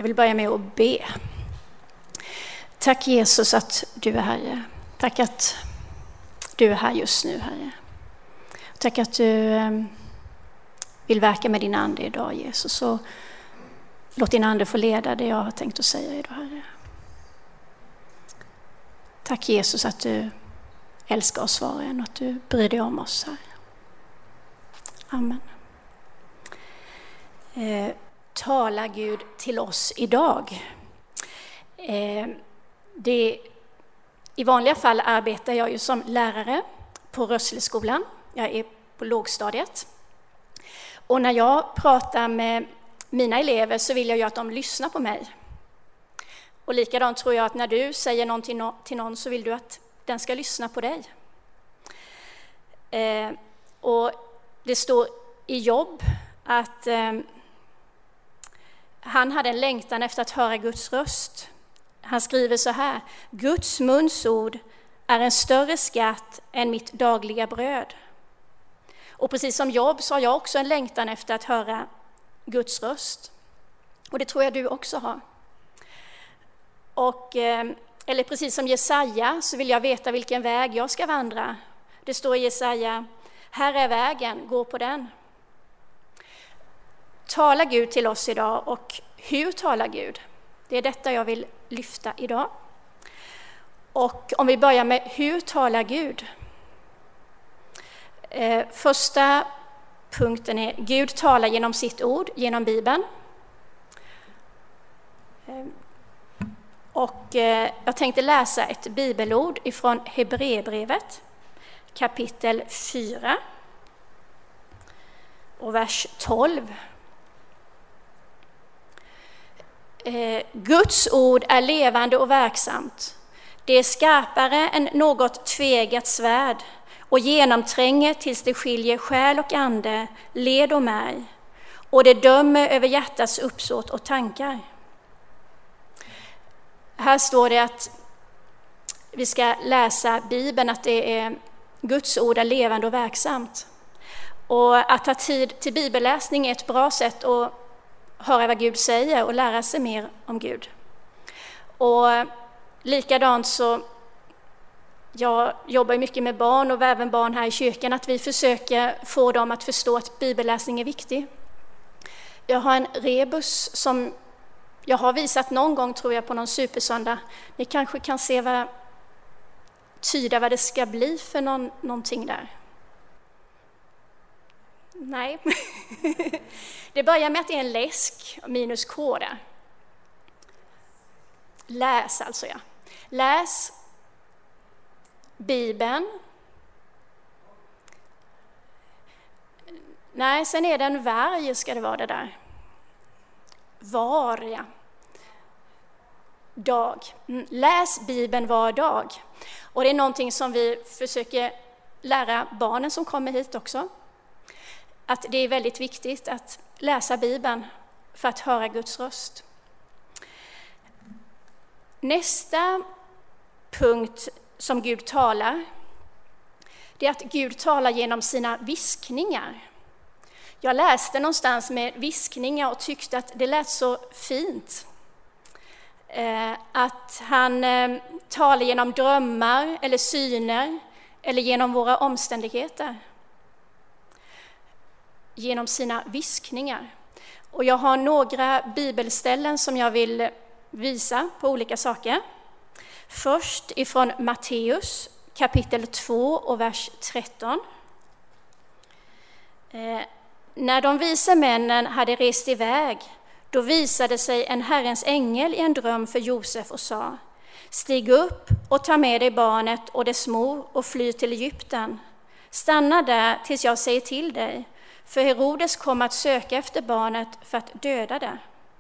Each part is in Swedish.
Jag vill börja med att be. Tack Jesus att du är Herre. Tack att du är här just nu, Herre. Tack att du vill verka med din ande idag, Jesus. Och låt din ande få leda det jag har tänkt att säga idag, Herre. Tack Jesus att du älskar oss var och en och att du bryr dig om oss, Herre. Amen. Tala Gud till oss idag. I vanliga fall arbetar jag ju som lärare på Rössleskolan. Jag är på lågstadiet. Och när jag pratar med mina elever så vill jag ju att de lyssnar på mig. Och likadant tror jag att när du säger någonting till någon så vill du att den ska lyssna på dig. Och det står i Jobb att han hade en längtan efter att höra Guds röst. Han skriver så här: Guds muns ord är en större skatt än mitt dagliga bröd. Och precis som Jobb så har jag också en längtan efter att höra Guds röst. Och det tror jag du också har. Eller precis som Jesaja så vill jag veta vilken väg jag ska vandra. Det står i Jesaja: här är vägen, gå på den. Tala Gud till oss idag, och hur talar Gud? Det är detta jag vill lyfta idag. Och om vi börjar med hur talar Gud? Första punkten är Gud talar genom sitt ord, genom Bibeln. Och jag tänkte läsa ett bibelord ifrån Hebreerbrevet, kapitel 4 och vers 12. Guds ord är levande och verksamt. Det är skarpare än något tveeggat svärd och genomtränger tills det skiljer själ och ande, led och märg, och det dömer över hjärtats uppsåt och tankar. Här står det att vi ska läsa Bibeln, att det är Guds ord är levande och verksamt. Och att ta tid till bibelläsning är ett bra sätt att höra vad Gud säger och lära sig mer om Gud. Och likadant så, jag jobbar mycket med barn och även barn här i kyrkan, att vi försöker få dem att förstå att bibelläsning är viktig. Jag har en rebus som jag har visat någon gång, tror jag, på någon supersöndag. Ni kanske kan se tyda vad det ska bli för någonting där. Nej. Det börjar med att det är en läsk minus K där. Läs alltså, ja. Läs Bibeln. Nej, sen är det en varg, ska det vara det där. Var, ja. Dag. Läs Bibeln var dag. Och det är någonting som vi försöker lära barnen som kommer hit också. Att det är väldigt viktigt att läsa Bibeln för att höra Guds röst. Nästa punkt som Gud talar, det är att Gud talar genom sina viskningar. Jag läste någonstans med viskningar och tyckte att det lät så fint. Att han talar genom drömmar eller syner eller genom våra omständigheter. Genom sina viskningar. Och jag har några bibelställen som jag vill visa på olika saker. Först ifrån Matteus kapitel 2 och vers 13. När de vise männen hade rest iväg, då visade sig en Herrens ängel i en dröm för Josef och sa: stig upp och ta med dig barnet och dess mor och fly till Egypten. Stanna där tills jag säger till dig, för Herodes kom att söka efter barnet för att döda det.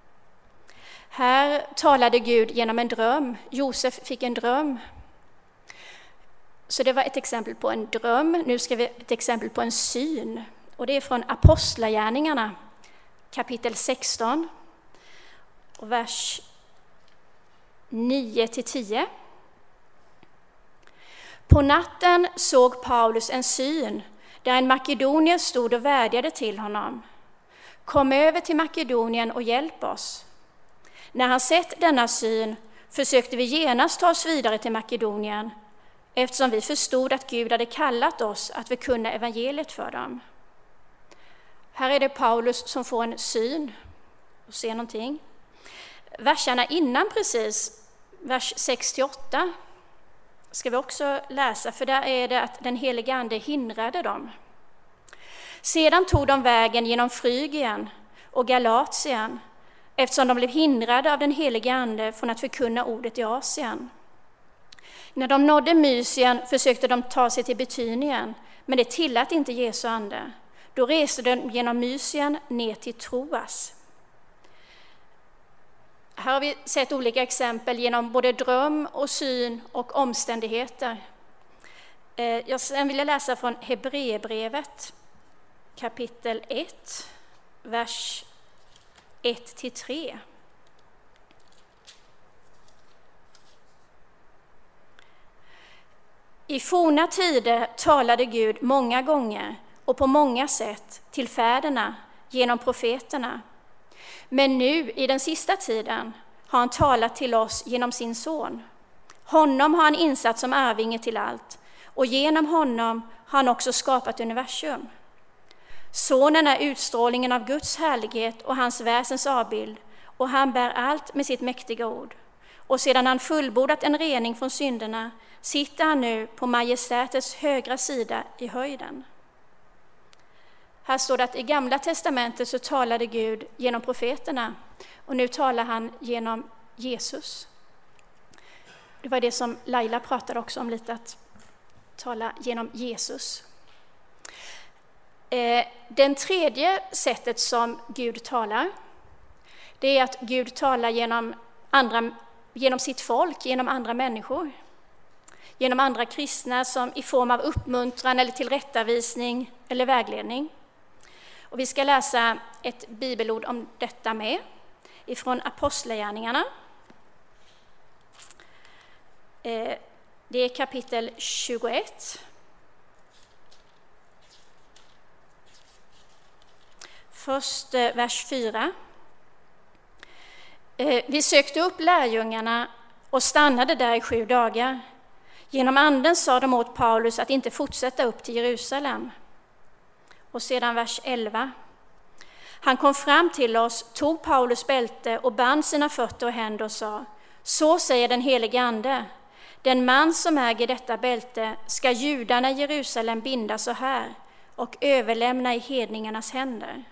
Här talade Gud genom en dröm. Josef fick en dröm. Så det var ett exempel på en dröm. Nu ska vi ett exempel på en syn. Och det är från Apostlagärningarna, kapitel 16, och vers 9-10. På natten såg Paulus en syn där en makedonier stod och vädjade till honom: kom över till Makedonien och hjälp oss. När han sett denna syn försökte vi genast ta oss vidare till Makedonien, eftersom vi förstod att Gud hade kallat oss att förkunna evangeliet för dem. Här är det Paulus som får en syn och ser någonting. Verserna innan precis, vers 6-8, ska vi också läsa, för där är det att den helige ande hindrade dem. Sedan tog de vägen genom Frygien och Galatien, eftersom de blev hindrade av den helige ande från att förkunna ordet i Asien. När de nådde Mysien försökte de ta sig till Betynien, men det tillät inte Jesu ande. Då reste de genom Mysien ner till Troas. Här har vi sett olika exempel genom både dröm och syn och omständigheter. Sen vill jag läsa från Hebreerbrevet, kapitel 1, vers 1-3. I forna tider talade Gud många gånger och på många sätt till fäderna genom profeterna. Men nu i den sista tiden har han talat till oss genom sin son. Honom har han insatt som arvinge till allt, och genom honom har han också skapat universum. Sonen är utstrålningen av Guds härlighet och hans väsens avbild, och han bär allt med sitt mäktiga ord. Och sedan han fullbordat en rening från synderna sitter han nu på majestätets högra sida i höjden. Här står det att i Gamla testamentet så talade Gud genom profeterna, och nu talar han genom Jesus. Det var det som Laila pratade också om lite, att tala genom Jesus. Den tredje sättet som Gud talar, det är att Gud talar genom sitt folk, genom andra människor. Genom andra kristna som i form av uppmuntran eller tillrättavisning eller vägledning. Och vi ska läsa ett bibelord om detta med ifrån Apostlagärningarna. Det är kapitel 21. Först vers 4. Vi sökte upp lärjungarna och stannade där i 7 dagar. Genom anden sa de åt Paulus att inte fortsätta upp till Jerusalem. Och sedan vers 11. Han kom fram till oss, tog Paulus bälte och band sina fötter och händer och sa: så säger den helige ande, den man som äger detta bälte ska judarna i Jerusalem binda så här och överlämna i hedningarnas händer.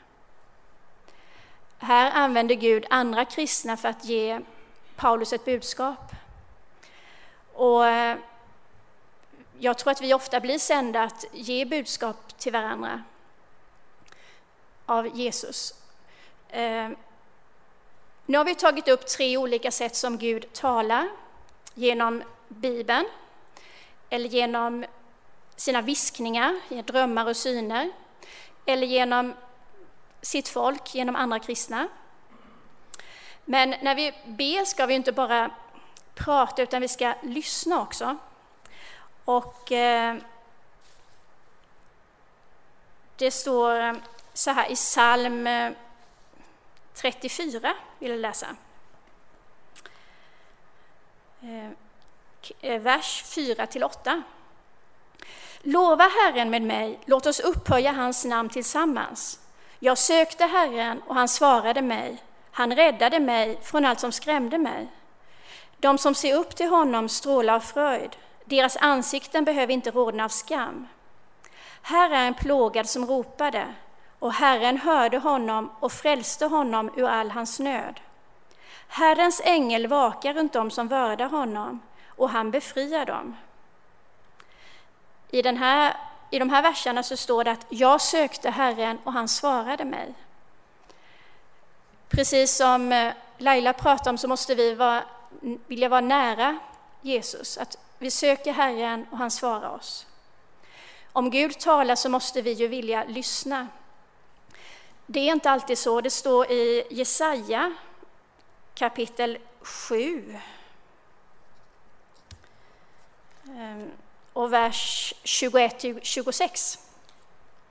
Här använder Gud andra kristna för att ge Paulus ett budskap. Och jag tror att vi ofta blir sända att ge budskap till varandra av Jesus. Nu har vi tagit upp 3 olika sätt som Gud talar. Genom Bibeln, eller genom sina viskningar, drömmar och syner, eller genom sitt folk, genom andra kristna. Men när vi ber ska vi inte bara prata, utan vi ska lyssna också. Och det står så här i psalm 34, vill jag läsa. Vers 4-8. Lova Herren med mig, låt oss upphöja hans namn tillsammans. Jag sökte Herren och han svarade mig. Han räddade mig från allt som skrämde mig. De som ser upp till honom strålar av fröjd. Deras ansikten behöver inte rodna av skam. Här är en plågad som ropade, och Herren hörde honom och frälste honom ur all hans nöd. Herrens ängel vakar runt dem som vördar honom, och han befriar dem. I de här verserna så står det att jag sökte Herren och han svarade mig. Precis som Laila pratade om så måste vi vilja vara nära Jesus. Att vi söker Herren och han svarar oss. Om Gud talar så måste vi ju vilja lyssna. Det är inte alltid så. Det står i Jesaja kapitel 7 och vers 21-26.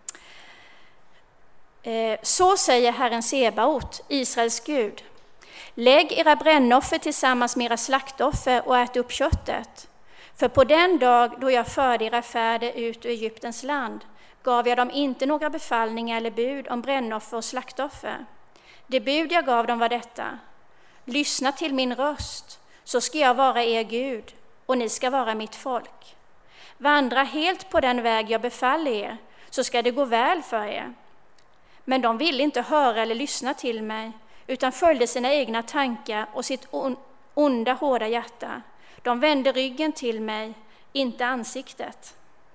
Så säger Herren Sebaot, Israels Gud. Lägg era brännoffer tillsammans med era slaktoffer och ät upp köttet. För på den dag då jag förde era fäder ut ur Egyptens land gav jag dem inte några befallningar eller bud om brännoffer och slaktoffer. Det bud jag gav dem var detta: lyssna till min röst, så ska jag vara er Gud och ni ska vara mitt folk. Vandra helt på den väg jag befaller er, så ska det gå väl för er. Men de ville inte höra eller lyssna till mig, utan följde sina egna tankar och sitt onda, hårda hjärta. De vände ryggen till mig, inte ansiktet.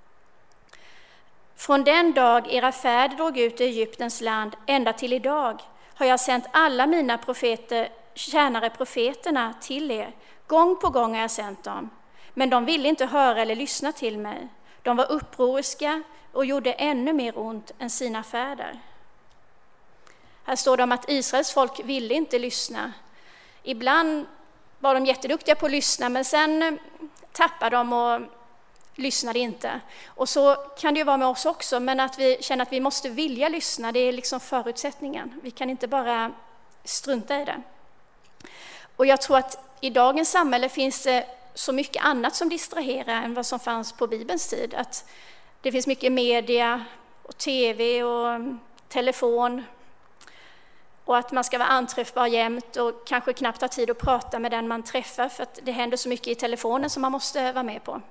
Från den dag era fäder drog ut i Egyptens land ända till idag har jag sänt alla mina profeterna till er. Gång på gång har jag sänt dem. Men de ville inte höra eller lyssna till mig. De var upproriska och gjorde ännu mer ont än sina fäder. Här står det om att Israels folk ville inte lyssna. Ibland var de jätteduktiga på att lyssna, men sen tappade de och lyssnade inte. Och så kan det ju vara med oss också, men att vi känner att vi måste vilja lyssna, det är liksom förutsättningen. Vi kan inte bara strunta i det. Och jag tror att i dagens samhälle finns det så mycket annat som distraherar än vad som fanns på Bibelns tid. Att det finns mycket media och tv och telefon. Och att man ska vara anträffbar jämt och kanske knappt ha tid att prata med den man träffar, för att det händer så mycket i telefonen som man måste vara med på.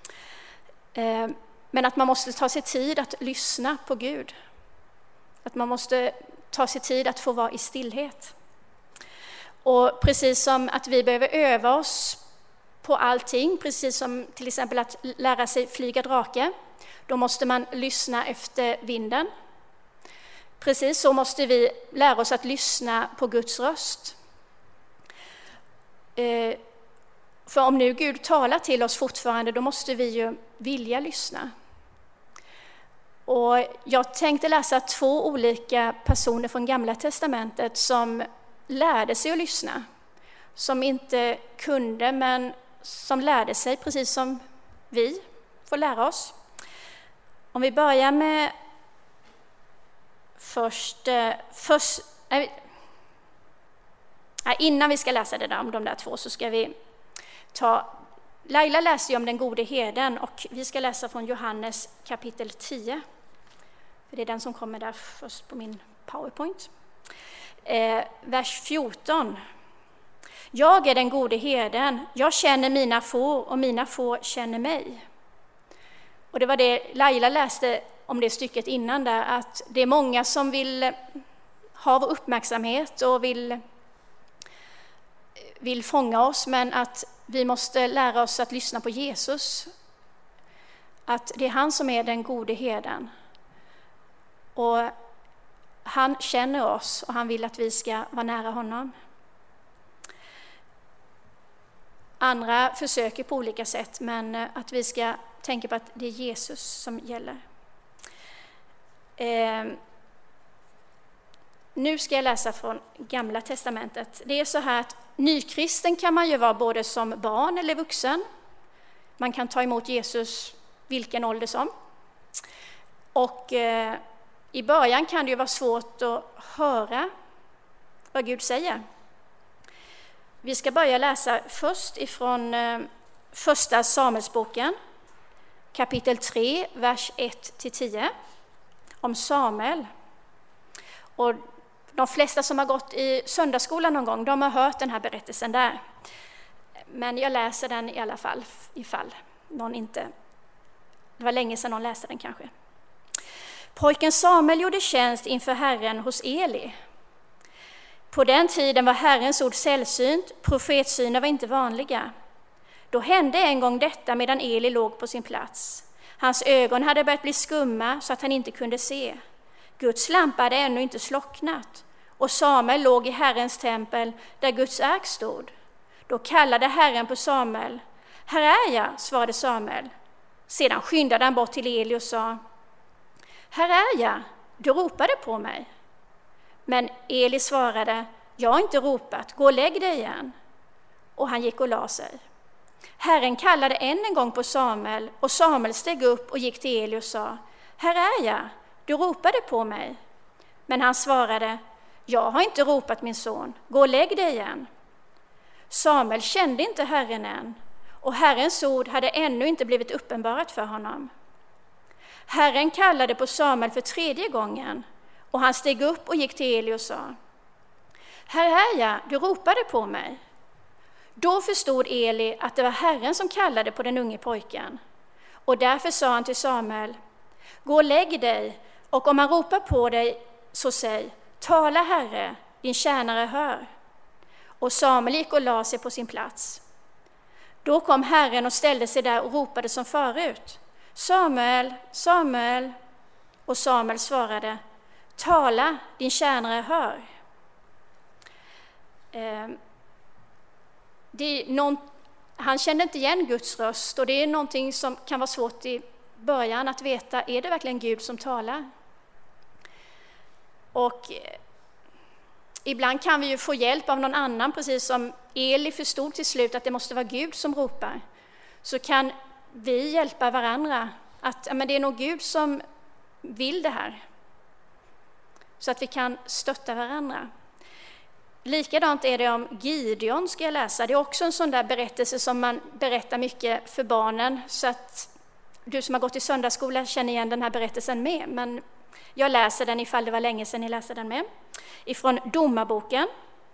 Men att man måste ta sig tid att lyssna på Gud. Att man måste ta sig tid att få vara i stillhet. Och precis som att vi behöver öva oss på allting, precis som till exempel att lära sig flyga drake, då måste man lyssna efter vinden. Precis så måste vi lära oss att lyssna på Guds röst. För om nu Gud talar till oss fortfarande, då måste vi ju vilja lyssna. Och jag tänkte läsa 2 olika personer från Gamla testamentet som lärde sig att lyssna. Som inte kunde, men som lärde sig precis som vi får lära oss. Om vi börjar med innan vi ska läsa det där om de där 2 så ska vi Laila läser ju om den gode herden och vi ska läsa från Johannes kapitel 10. För det är den som kommer där först på min PowerPoint. Vers 14. Jag är den gode herden, jag känner mina får och mina får känner mig. Och det var det Laila läste om det stycket innan där, att det är många som vill ha vår uppmärksamhet och vill fånga oss, men att vi måste lära oss att lyssna på Jesus. Att det är han som är den gode herden. Och han känner oss och han vill att vi ska vara nära honom. Andra försöker på olika sätt, men att vi ska tänka på att det är Jesus som gäller. Nu ska jag läsa från Gamla testamentet. Det är så här att nykristen kan man ju vara både som barn eller vuxen. Man kan ta emot Jesus vilken ålder som. Och i början kan det ju vara svårt att höra vad Gud säger. Vi ska börja läsa först ifrån första Samuelsboken, kapitel 3, vers 1-10, om Samuel. Och de flesta som har gått i söndagsskolan någon gång, de har hört den här berättelsen där. Men jag läser den i alla fall, ifall någon inte... Det var länge sedan någon läste den kanske. Pojken Samuel gjorde tjänst inför Herren hos Eli. På den tiden var Herrens ord sällsynt, profetsyner var inte vanliga. Då hände en gång detta medan Eli låg på sin plats. Hans ögon hade börjat bli skumma så att han inte kunde se. Guds lampa hade ännu inte slocknat och Samuel låg i Herrens tempel där Guds ark stod. Då kallade Herren på Samuel. Här är jag, svarade Samuel. Sedan skyndade han bort till Eli och sa: Här är jag, du ropade på mig. Men Eli svarade: Jag har inte ropat, gå och lägg dig igen. Och han gick och la sig. Herren kallade än en gång på Samuel och Samuel steg upp och gick till Eli och sa: Här är jag, du ropade på mig. Men han svarade: jag har inte ropat min son, gå och lägg dig igen. Samuel kände inte Herren än, och Herrens ord hade ännu inte blivit uppenbarat för honom. Herren kallade på Samuel för 3:e gången, och han steg upp och gick till Eli och sa: här är jag, du ropade på mig. Då förstod Eli att det var Herren som kallade på den unge pojken, och därför sa han till Samuel: gå och lägg dig, och om han ropar på dig så säg: tala Herre, din tjänare hör. Och Samuel gick och la sig på sin plats. Då kom Herren och ställde sig där och ropade som förut: Samuel, Samuel. Och Samuel svarade: tala, din tjänare hör. Han kände inte igen Guds röst, och det är någonting som kan vara svårt i början att veta, är det verkligen Gud som talar? Och ibland kan vi ju få hjälp av någon annan, precis som Eli förstod till slut att det måste vara Gud som ropar. Så kan vi hjälpa varandra att men det är nog Gud som vill det här. Så att vi kan stötta varandra. Likadant är det om Gideon, ska jag läsa. Det är också en sån där berättelse som man berättar mycket för barnen. Så att du som har gått i söndagsskola känner igen den här berättelsen med. Men jag läser den ifall det var länge sedan ni läste den med. Ifrån Domarboken.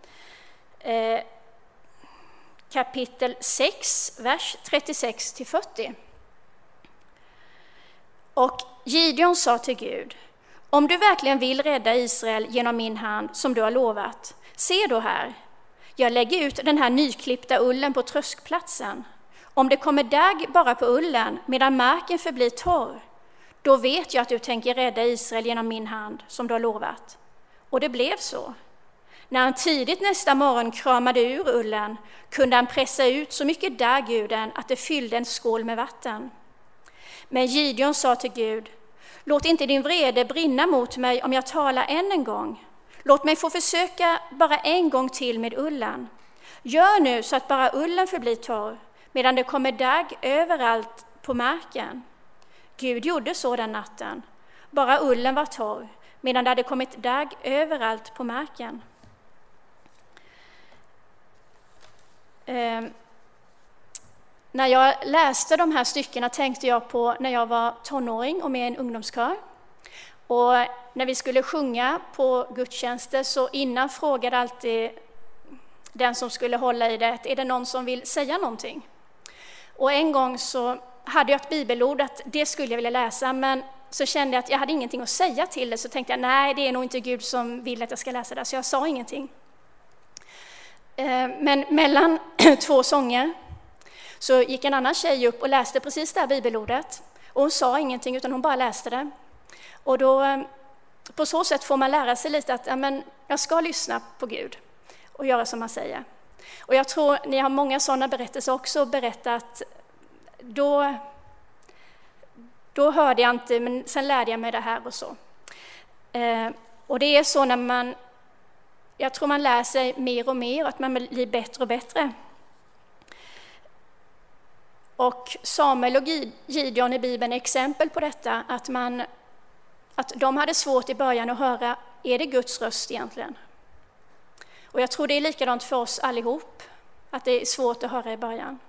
Kapitel 6, vers 36-40. Och Gideon sa till Gud: om du verkligen vill rädda Israel genom min hand som du har lovat, se då här, jag lägger ut den här nyklippta ullen på tröskplatsen. Om det kommer dagg bara på ullen medan marken förblir torr, då vet jag att du tänker rädda Israel genom min hand som du har lovat. Och det blev så. När han tidigt nästa morgon kramade ur ullen kunde han pressa ut så mycket dagg ur den att det fyllde en skål med vatten. Men Gideon sa till Gud: låt inte din vrede brinna mot mig om jag talar än en gång. Låt mig få försöka bara en gång till med ullen. Gör nu så att bara ullen förblir torr, medan det kommer dagg överallt på marken. Gud gjorde så den natten. Bara ullen var torr, medan det hade kommit dagg överallt på marken. När jag läste de här styckena tänkte jag på när jag var tonåring och med en ungdomskör. Och när vi skulle sjunga på gudstjänster så innan frågade alltid den som skulle hålla i det: är det någon som vill säga någonting? Och en gång så hade jag ett bibelord att det skulle jag vilja läsa, men så kände jag att jag hade ingenting att säga till det, så tänkte jag nej, det är nog inte Gud som vill att jag ska läsa det, så jag sa ingenting. Men mellan 2 sånger så gick en annan tjej upp och läste precis det här bibelordet, och hon sa ingenting utan hon bara läste det. Och då, på så sätt får man lära sig lite att jag ska lyssna på Gud och göra som han säger. Och jag tror ni har många sådana berättelser också, berättat då hörde jag inte, men sen lärde jag mig det här och så. Och det är så när jag tror man lär sig mer och mer, att man blir bättre och bättre. Och Samuel och Gideon i Bibeln är exempel på detta, att de hade svårt i början att höra, är det Guds röst egentligen? Och jag tror det är likadant för oss allihop, att det är svårt att höra i början.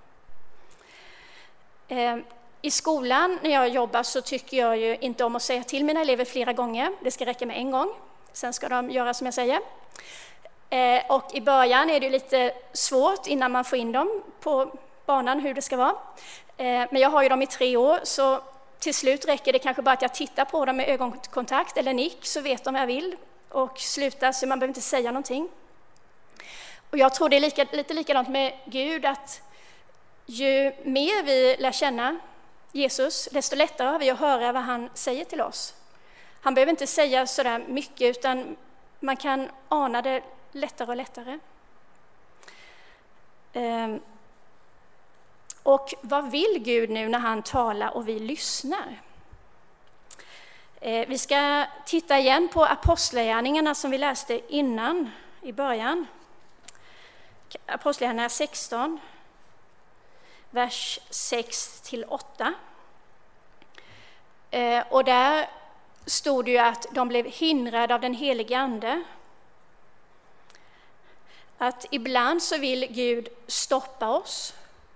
I skolan när jag jobbar så tycker jag ju inte om att säga till mina elever flera gånger. Det ska räcka med en gång, sen ska de göra som jag säger. Och i början är det lite svårt innan man får in dem på banan hur det ska vara. Men jag har ju dem i 3 år, så till slut räcker det kanske bara att jag tittar på dem med ögonkontakt eller nick, så vet de vad jag vill och slutar, så man behöver inte säga någonting. Och jag tror det är lite likadant med Gud, att ju mer vi lär känna Jesus, desto lättare har vi att höra vad han säger till oss. Han behöver inte säga sådär mycket, utan man kan ana det lättare och lättare. Och vad vill Gud nu när han talar och vi lyssnar? Vi ska titta igen på apostlagärningarna som vi läste innan i början. Apostlagärningarna 16, vers 6-8. Och där stod det ju att de blev hindrade av den helige ande Att ibland så vill Gud stoppa oss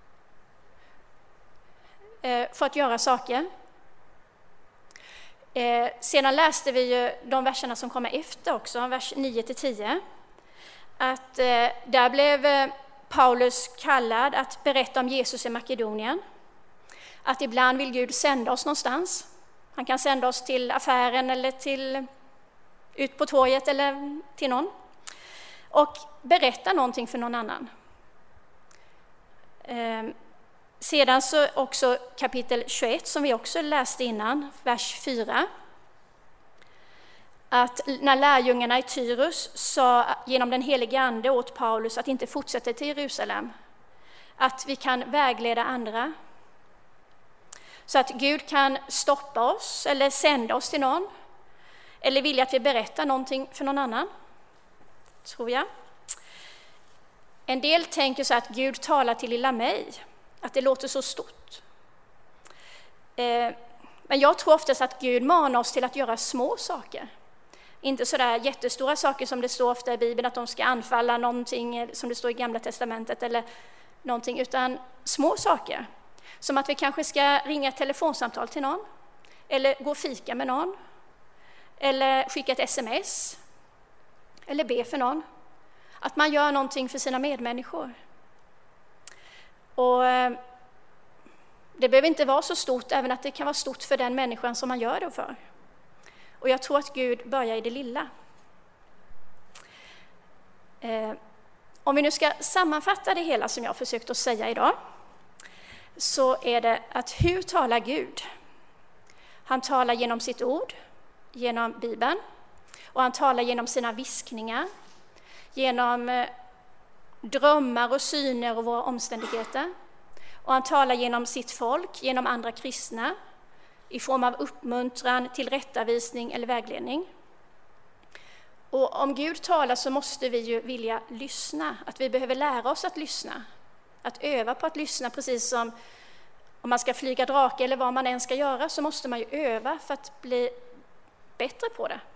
för att göra saker. Sedan läste vi ju de verserna som kommer efter också, vers 9-10. Att där blev Paulus kallad att berätta om Jesus i Makedonien. Att ibland vill Gud sända oss någonstans. Han kan sända oss till affären eller ut på torget eller till någon. Och berätta någonting för någon annan. Sedan så också kapitel 21 som vi också läste innan, vers 4. Att när lärjungarna i Tyrus sa genom den helige ande åt Paulus att inte fortsätta till Jerusalem, att vi kan vägleda andra. Så att Gud kan stoppa oss eller sända oss till någon, eller vilja att vi berättar någonting för någon annan, tror jag. En del tänker så att Gud talar till lilla mig, att det låter så stort. Men jag tror oftast att Gud manar oss till att göra små saker. Inte så där jättestora saker som det står ofta i Bibeln, att de ska anfalla någonting som det står i Gamla testamentet eller någonting, utan små saker. Som att vi kanske ska ringa ett telefonsamtal till någon, eller gå och fika med någon, eller skicka ett sms, eller be för någon. Att man gör någonting för sina medmänniskor. Och det behöver inte vara så stort, även att det kan vara stort för den människan som man gör det för. Och jag tror att Gud börjar i det lilla. Om vi nu ska sammanfatta det hela som jag har försökt att säga idag, så är det att hur talar Gud? Han talar genom sitt ord, genom Bibeln, och han talar genom sina viskningar, genom drömmar och syner och våra omständigheter. Och han talar genom sitt folk, genom andra kristna, i form av uppmuntran, tillrättavisning eller vägledning. Och om Gud talar så måste vi ju vilja lyssna, att vi behöver lära oss att lyssna. Att öva på att lyssna, precis som om man ska flyga drake eller vad man än ska göra, så måste man ju öva för att bli bättre på det.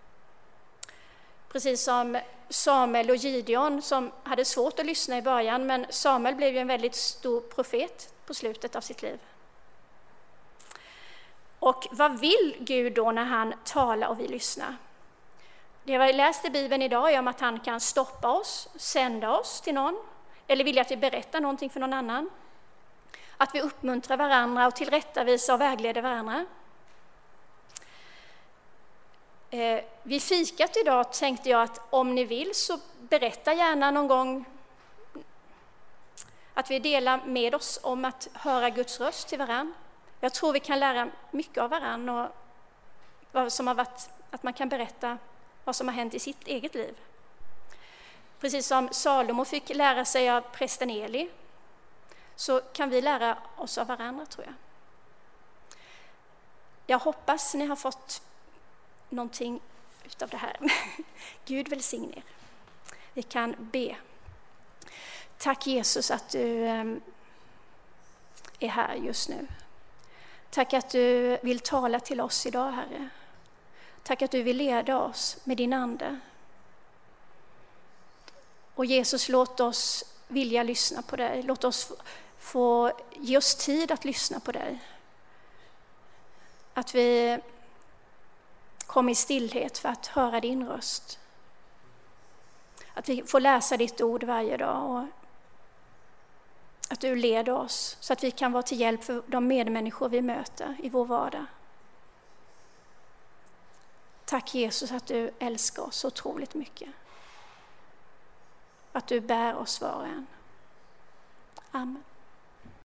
Precis som Samuel och Gideon som hade svårt att lyssna i början, men Samuel blev ju en väldigt stor profet på slutet av sitt liv. Och vad vill Gud då när han talar och vi lyssnar? Det vi läst i Bibeln idag är om att han kan stoppa oss, sända oss till någon, eller vilja att vi berättar någonting för någon annan. Att vi uppmuntrar varandra och tillrättavisar och vägleder varandra. Vid fikat idag tänkte jag att om ni vill så berätta gärna någon gång att vi delar med oss om att höra Guds röst till varann. Jag tror vi kan lära mycket av varann och vad som har varit, att man kan berätta vad som har hänt i sitt eget liv. Precis som Salomo fick lära sig av prästen Eli, så kan vi lära oss av varandra, tror jag. Jag hoppas ni har fått någonting utav det här. Gud välsigne er. Vi kan be. Tack Jesus att du är här just nu. Tack att du vill tala till oss idag, Herre. Tack att du vill leda oss med din ande. Och Jesus, låt oss vilja lyssna på dig. Låt oss få ge oss tid att lyssna på dig. Att vi kommer i stillhet för att höra din röst. Att vi får läsa ditt ord varje dag och att du leder oss så att vi kan vara till hjälp för de medmänniskor vi möter i vår vardag. Tack Jesus att du älskar oss så otroligt mycket. Att du bär oss var och en. Amen.